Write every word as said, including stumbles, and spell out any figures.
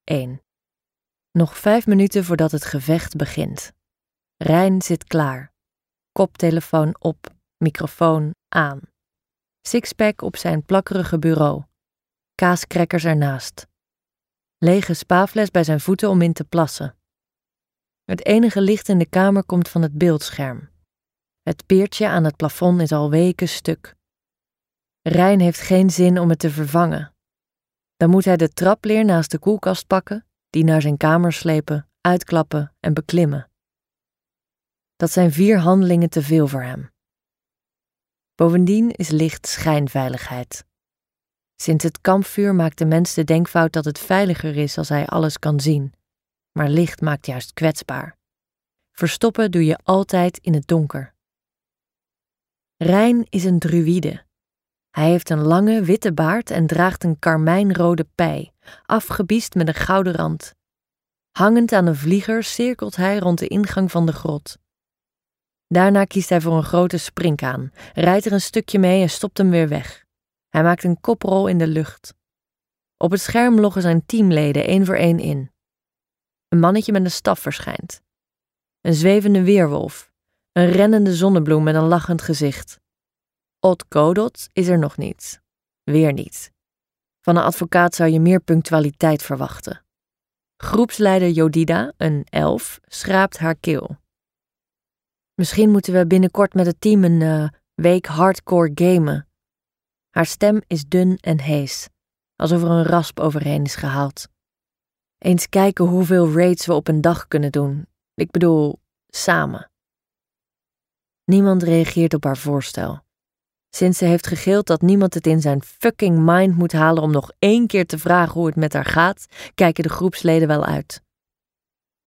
één. Nog vijf minuten voordat het gevecht begint. Rein zit klaar. Koptelefoon op, microfoon aan. Sixpack op zijn plakkerige bureau. Kaaskrekkers ernaast. Lege spaafles bij zijn voeten om in te plassen. Het enige licht in de kamer komt van het beeldscherm. Het peertje aan het plafond is al weken stuk. Rein heeft geen zin om het te vervangen. Dan moet hij de trapleer naast de koelkast pakken, die naar zijn kamer slepen, uitklappen en beklimmen. Dat zijn vier handelingen te veel voor hem. Bovendien is licht schijnveiligheid. Sinds het kampvuur maakt de mens de denkfout dat het veiliger is als hij alles kan zien, maar licht maakt juist kwetsbaar. Verstoppen doe je altijd in het donker. Rein is een druïde. Hij heeft een lange witte baard en draagt een karmijnrode pij, afgebiest met een gouden rand. Hangend aan een vlieger cirkelt hij rond de ingang van de grot. Daarna kiest hij voor een grote springkaan, rijdt er een stukje mee en stopt hem weer weg. Hij maakt een koprol in de lucht. Op het scherm loggen zijn teamleden één voor één in. Een mannetje met een staf verschijnt. Een zwevende weerwolf. Een rennende zonnebloem met een lachend gezicht. Odd Godot is er nog niet. Weer niet. Van een advocaat zou je meer punctualiteit verwachten. Groepsleider Jodida, een elf, schraapt haar keel. Misschien moeten we binnenkort met het team een uh, week hardcore gamen. Haar stem is dun en hees, alsof er een rasp overheen is gehaald. Eens kijken hoeveel raids we op een dag kunnen doen. Ik bedoel, samen. Niemand reageert op haar voorstel. Sinds ze heeft gegild dat niemand het in zijn fucking mind moet halen om nog één keer te vragen hoe het met haar gaat, kijken de groepsleden wel uit.